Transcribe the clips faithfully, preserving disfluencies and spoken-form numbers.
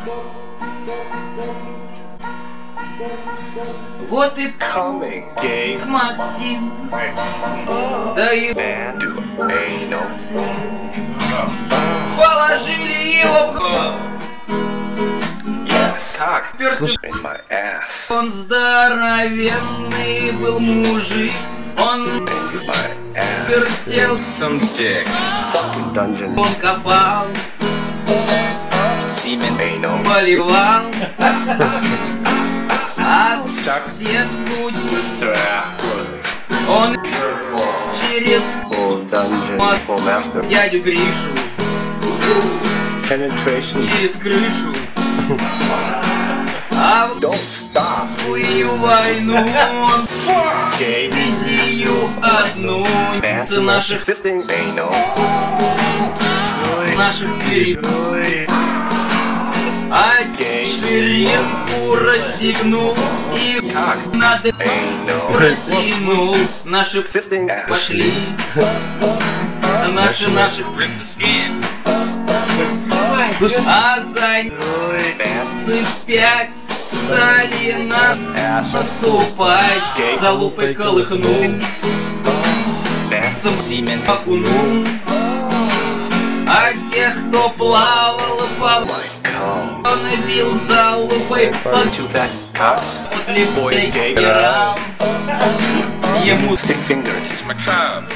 Вот и Coming, gay. Максим, да и Man, do anal. положили его в гроб. Yes. Cock. Перся. In my ass. Он здоровенный был мужик, он In my ass. вертел, Some dick. Fucking dungeon. он копал, Semen. Anal. поливал, а Suck. сетку Dracula. он через Full dungeon. Full master. дядю Гришу, Penetration. через крышу. А в Don't stop. свою войну он Gay. визию одну Man. с наших Fisting. Anal. наших перед, а ширинку расстегнул и Cock. надо Anal. протянул. Наши Fisting. Ass. пошли, наши наши, а за Man. ним вспять стали на Ass. наступать. Gay. За лупой колыхнул, Man. за Semen. окунул, а тех, кто плавал по Come. он бил за лупой под Two fat cocks. после Boy боя gay. генерал. Ему Stick finger. It's my crowd.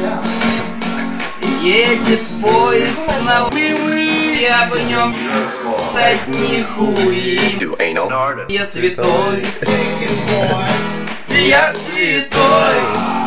едет поезд на я в нем одни хуи. Do anal. Я святой, я святой.